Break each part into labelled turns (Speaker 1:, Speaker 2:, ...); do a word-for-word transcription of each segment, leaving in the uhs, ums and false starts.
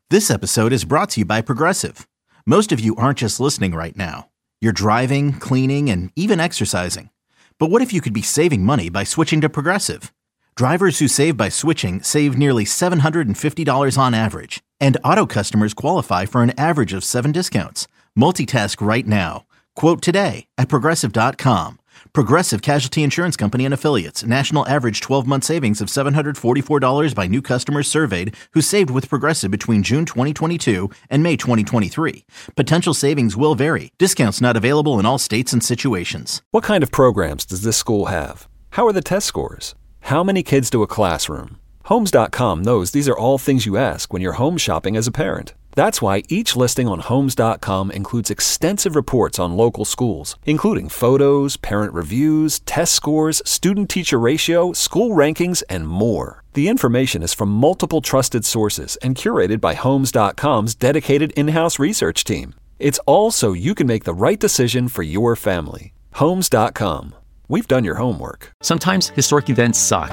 Speaker 1: This episode is brought to you by Progressive. Most of you aren't just listening right now. You're driving, cleaning, and even exercising. But what if you could be saving money by switching to Progressive? Drivers who save by switching save nearly seven hundred fifty dollars on average. And auto customers qualify for an average of seven discounts. Multitask right now. Quote today at Progressive dot com. Progressive Casualty Insurance Company and Affiliates. National average twelve-month savings of seven hundred forty-four dollars by new customers surveyed who saved with Progressive between June twenty twenty-two and May twenty twenty-three. Potential savings will vary. Discounts not available in all states and situations.
Speaker 2: What kind of programs does this school have? How are the test scores? How many kids do a classroom? Homes dot com knows these are all things you ask when you're home shopping as a parent. That's why each listing on Homes dot com includes extensive reports on local schools, including photos, parent reviews, test scores, student-teacher ratio, school rankings, and more. The information is from multiple trusted sources and curated by Homes dot com's dedicated in-house research team. It's all so you can make the right decision for your family. Homes dot com. We've done your homework.
Speaker 3: Sometimes historic events suck.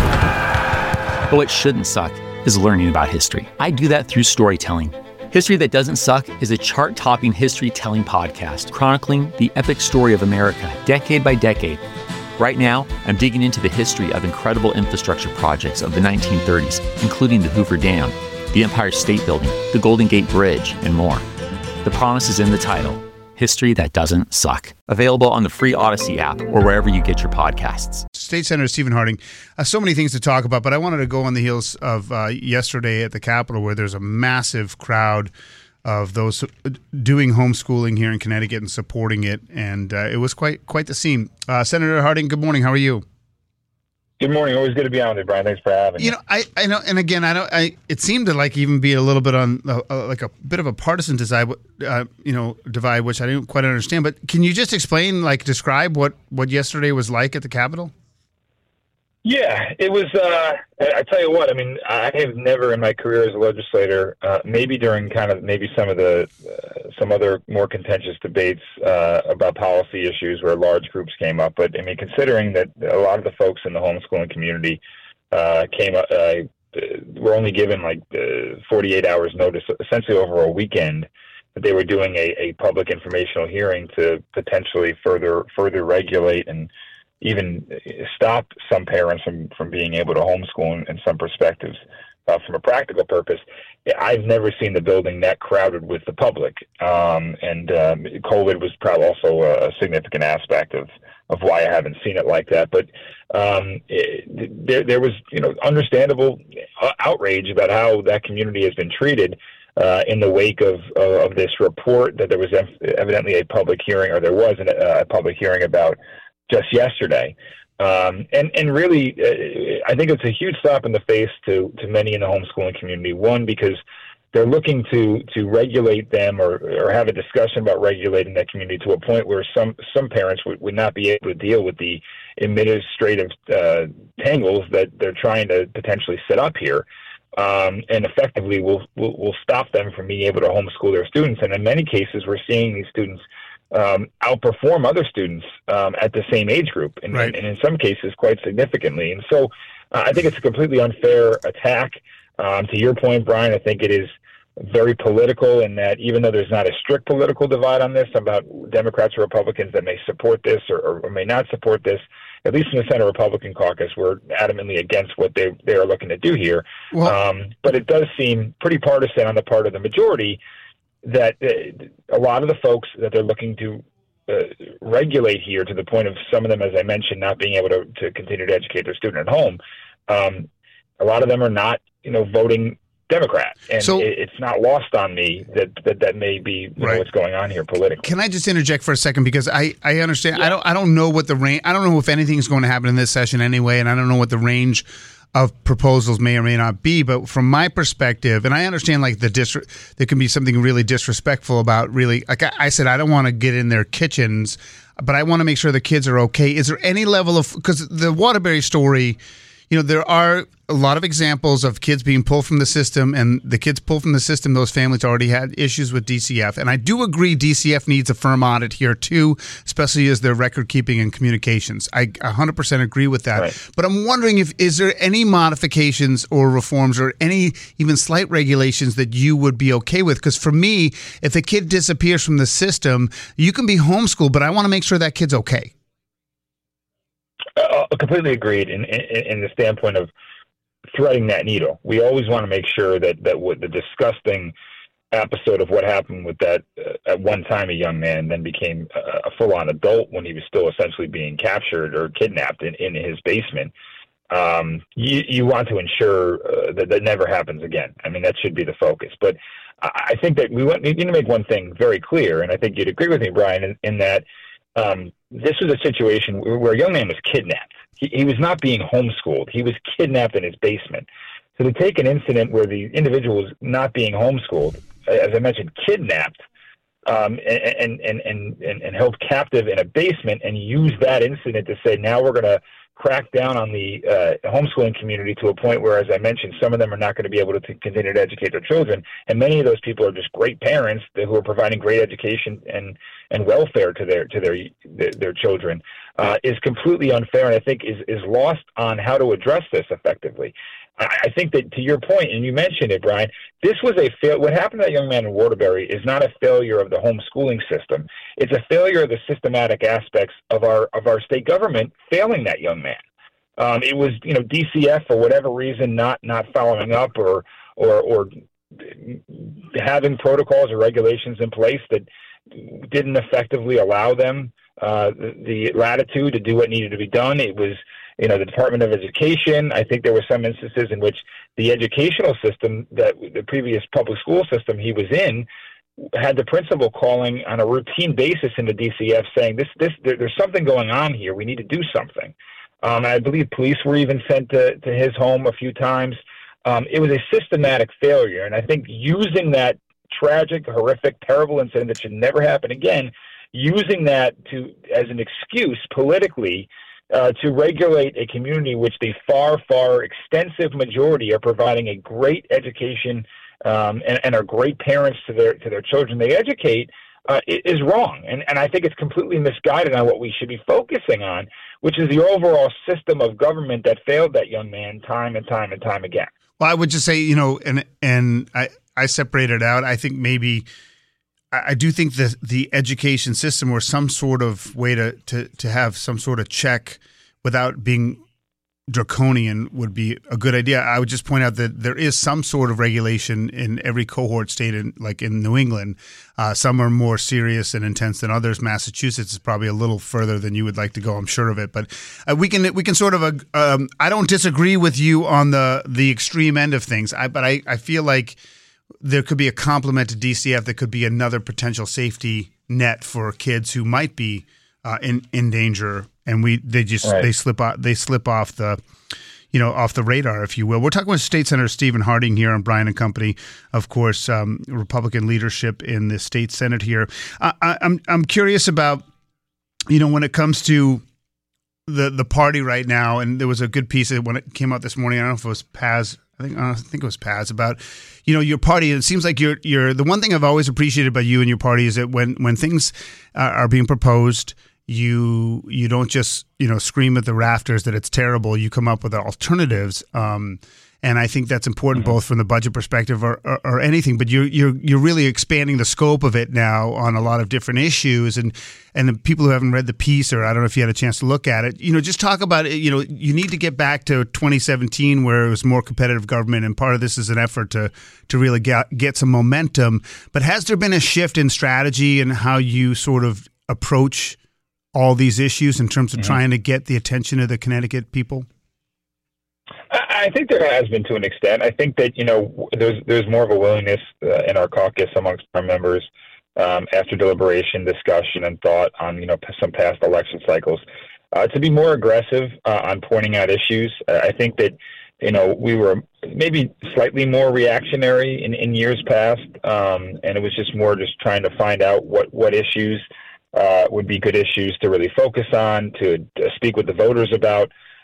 Speaker 3: But what shouldn't suck is learning about history. I do that through storytelling. History That Doesn't Suck is a chart-topping history-telling podcast chronicling the epic story of America, decade by decade. Right now, I'm digging into the history of incredible infrastructure projects of the nineteen thirties, including the Hoover Dam, the Empire State Building, the Golden Gate Bridge, and more. The promise is in the title, History That Doesn't Suck. Available on the free Odyssey app or wherever you get your podcasts.
Speaker 4: State Senator Stephen Harding, uh, so many things to talk about, but I wanted to go on the heels of uh, yesterday at the Capitol, where there's a massive crowd of those doing homeschooling here in Connecticut and supporting it, and uh, it was quite quite the scene. Uh, Senator Harding, good morning. How are you?
Speaker 5: Good morning. Always good to be on with you, Brian. Thanks for having me.
Speaker 4: You know, I, I know, and again, I don't. I it seemed to like even be a little bit on uh, uh, like a bit of a partisan divide, uh, you know, divide, which I didn't quite understand. But can you just explain, like, describe what, what yesterday was like at the Capitol?
Speaker 5: Yeah, it was. Uh, I tell you what. I mean, I have never in my career as a legislator, uh, maybe during kind of maybe some of the uh, some other more contentious debates uh, about policy issues where large groups came up. But I mean, considering that a lot of the folks in the homeschooling community uh, came up, uh, were only given like uh, forty-eight hours notice, essentially over a weekend, that they were doing a, a public informational hearing to potentially further further regulate and even stop some parents from, from being able to homeschool in, in some perspectives uh, from a practical purpose. I've never seen the building that crowded with the public. Um, and um, COVID was probably also a significant aspect of, of why I haven't seen it like that. But um, it, there, there was, you know, understandable outrage about how that community has been treated uh, in the wake of, uh, of this report that there was evidently a public hearing, or there was an, a public hearing about just yesterday. Um, and, and really, uh, I think it's a huge slap in the face to, to many in the homeschooling community. One, because they're looking to, to regulate them or, or have a discussion about regulating that community to a point where some, some parents would, would not be able to deal with the administrative uh, tangles that they're trying to potentially set up here. Um, and effectively will will will stop them from being able to homeschool their students. And in many cases, we're seeing these students Um, outperform other students um, at the same age group, and, right. and in some cases quite significantly. And so uh, I think it's a completely unfair attack. Um, to your point, Brian, I think it is very political in that even though there's not a strict political divide on this about Democrats or Republicans that may support this or, or may not support this, at least in the Senate Republican caucus, we're adamantly against what they, they are looking to do here. Well, um, but it does seem pretty partisan on the part of the majority that uh, a lot of the folks that they're looking to uh, regulate here, to the point of some of them, as I mentioned, not being able to, to continue to educate their student at home, um, a lot of them are not, you know, voting Democrat. And so, it, it's not lost on me that that, that may be you right. know, what's going on here politically.
Speaker 4: Can I just interject for a second? Because I, I understand, yeah. I don't I don't know what the range, I don't know if anything is going to happen in this session anyway, and I don't know what the range of proposals may or may not be, but from my perspective, and I understand like the dis- there can be something really disrespectful about really, like I, I said, I don't want to get in their kitchens, but I want to make sure the kids are okay. Is there any level of, because the Waterbury story, you know, there are a lot of examples of kids being pulled from the system, and the kids pulled from the system, those families already had issues with D C F. And I do agree D C F needs a firm audit here too, especially as their record keeping and communications. I one hundred percent agree with that. Right. But I'm wondering if, is there any modifications or reforms or any even slight regulations that you would be okay with? Because for me, if a kid disappears from the system, you can be homeschooled, but I want to make sure that kid's okay.
Speaker 5: Uh, completely agreed in, in, in the standpoint of threading that needle. We always want to make sure that, that what the disgusting episode of what happened with that uh, at one time a young man then became a, a full-on adult when he was still essentially being captured or kidnapped in, in his basement. Um, you, you want to ensure uh, that that never happens again. I mean, that should be the focus. But I, I think that we want, need to make one thing very clear, and I think you'd agree with me, Brian, in, in that Um, this was a situation where, where a young man was kidnapped. He, he was not being homeschooled. He was kidnapped in his basement. So to take an incident where the individual was not being homeschooled, as I mentioned, kidnapped, um, and, and, and, and, and held captive in a basement, and use that incident to say, now we're going to crack down on the uh, homeschooling community to a point where, as I mentioned, some of them are not going to be able to t- continue to educate their children. And many of those people are just great parents that, who are providing great education and, and welfare to their to their their, their children, uh, is completely unfair, and I think is, is lost on how to address this effectively. I think that, to your point, and you mentioned it, Brian, this was a fail. What happened to that young man in Waterbury is not a failure of the homeschooling system. It's a failure of the systematic aspects of our of our state government failing that young man. Um, it was, you know, D C F for whatever reason not not following up or or or having protocols or regulations in place that didn't effectively allow them uh, the, the latitude to do what needed to be done. It was, you know, the Department of Education. I think there were some instances in which the educational system, that the previous public school system he was in, had the principal calling on a routine basis into D C F saying, this, this, there, there's something going on here. We need to do something. Um, I believe police were even sent to, to his home a few times. Um, it was a systematic failure. And I think using that tragic, horrific, terrible incident that should never happen again, using that to as an excuse politically uh, to regulate a community which the far, far extensive majority are providing a great education um, and, and are great parents to their to their children they educate, uh, is wrong. And, and I think it's completely misguided on what we should be focusing on, which is the overall system of government that failed that young man time and time and time again.
Speaker 4: Well, I would just say, you know, and and I, I separated out. I think maybe I, I do think that the education system or some sort of way to, to, to have some sort of check without being draconian would be a good idea. I would just point out that there is some sort of regulation in every cohort state, in, like in New England. Uh, some are more serious and intense than others. Massachusetts is probably a little further than you would like to go, I'm sure of it. But uh, we can we can sort of uh, um, I don't disagree with you on the the extreme end of things. I, but I, I feel like there could be a complement to D C F that could be another potential safety net for kids who might be uh, in in danger. And we they just right. they slip off they slip off the you know off the radar, if you will. We're talking with State Senator Stephen Harding here on Brian and Company, of course, um, Republican leadership in the state Senate here. I, I, I'm I'm curious about, you know, when it comes to the the party right now, and there was a good piece when it came out this morning. I don't know if it was Paz. I think I think it was Paz about, you know, your party. It seems like you're you're the one thing I've always appreciated about you and your party is that when when things uh, are being proposed, you you don't just, you know, scream at the rafters that it's terrible. You come up with alternatives, um, and I think that's important, mm-hmm. both from the budget perspective or, or, or anything. But you're you're you're really expanding the scope of it now on a lot of different issues, and and the people who haven't read the piece, or I don't know if you had a chance to look at it, you know, just talk about it. You know, you need to get back to twenty seventeen where it was more competitive government, and part of this is an effort to to really get get some momentum. But has there been a shift in strategy and how you sort of approach all these issues in terms of mm-hmm. trying to get the attention of the Connecticut people?
Speaker 5: I think there has been, to an extent. I think that, you know, there's there's more of a willingness uh, in our caucus amongst our members um, after deliberation, discussion, and thought on, you know, some past election cycles uh, to be more aggressive uh, on pointing out issues. Uh, I think that, you know, we were maybe slightly more reactionary in, in years past, um, and it was just more just trying to find out what, what issues uh, would be good issues to really focus on, to, to speak with the voters about.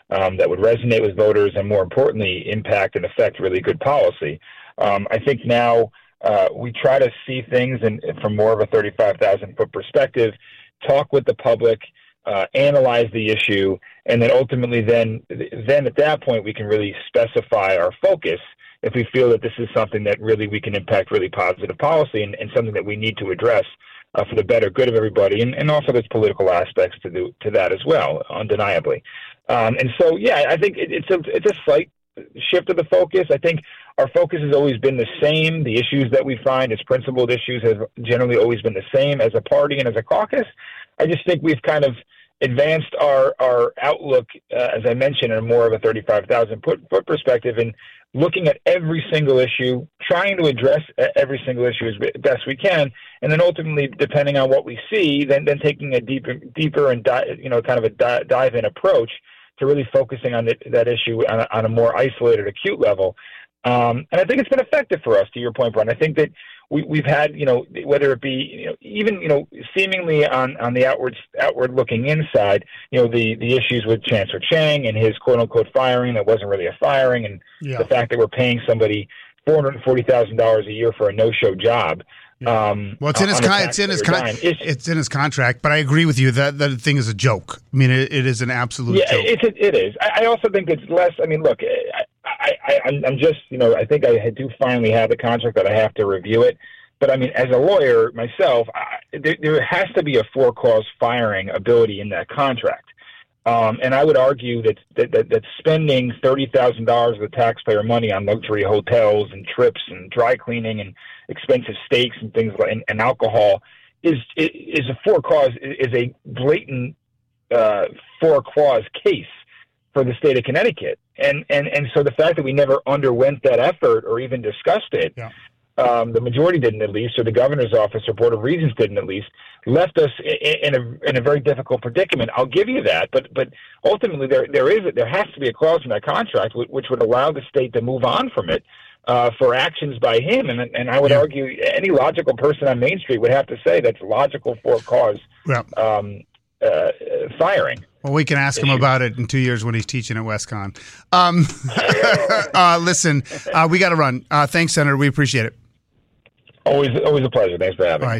Speaker 5: um, that would resonate with voters and, more importantly, impact and affect really good policy. Um, I think now uh, we try to see things in, from more of a thirty-five thousand foot perspective, talk with the public, uh, analyze the issue, and then ultimately then, then at that point we can really specify our focus if we feel that this is something that really we can impact really positive policy and, and something that we need to address uh, for the better good of everybody. And, and also there's political aspects to the, to that as well, undeniably. Um, and so, yeah, I think it, it's a it's a slight shift of the focus. I think our focus has always been the same. The issues that we find as principled issues have generally always been the same as a party and as a caucus. I just think we've kind of advanced our, our outlook, uh, as I mentioned, in more of a thirty-five thousand foot, foot perspective, and looking at every single issue, trying to address every single issue as best we can, and then ultimately, depending on what we see, then then taking a deeper, deeper and di- you know, kind of a di- dive-in approach to really focusing on the, that issue on a, on a more isolated, acute level. Um, and I think it's been effective for us, to your point, Brian. I think that we, we've had, you know, whether it be, you know, even, you know, seemingly on, on the outward outward looking inside, you know, the, the issues with Chancellor Chang and his quote unquote firing that wasn't really a firing, and yeah. the fact that we're paying somebody four hundred forty thousand dollars a year for a no show job.
Speaker 4: Yeah. Um, well, it's in his con- it's in his con- it's, it's in his contract, but I agree with you that that thing is a joke. I mean, it, it is an absolute
Speaker 5: yeah,
Speaker 4: joke.
Speaker 5: It's a, it is. I, I also think it's less. I mean, look, I, I, I, I'm just, you know, I think I do finally have the contract that I have to review it. But I mean, as a lawyer myself, I, there, there has to be a for-cause firing ability in that contract. Um, and I would argue that that, that, that spending thirty thousand dollars of the taxpayer money on luxury hotels and trips and dry cleaning and expensive steaks and things like and, and alcohol is is a for cause is a blatant uh, for cause case for the state of Connecticut. And and and so the fact that we never underwent that effort or even discussed it. Yeah. Um, the majority didn't, at least, or the governor's office or Board of Regents didn't, at least, left us in, in a in a very difficult predicament. I'll give you that, but but ultimately there there is there has to be a clause in that contract which, which would allow the state to move on from it uh, for actions by him. And and I would yeah. argue any logical person on Main Street would have to say that's logical for cause yeah. um, uh, firing.
Speaker 4: Well, we can ask him about it in two years when he's teaching at WestCon. Um, uh, listen, uh, we got to run. Uh, thanks, Senator. We appreciate it.
Speaker 5: Always, always a pleasure. Thanks for having me.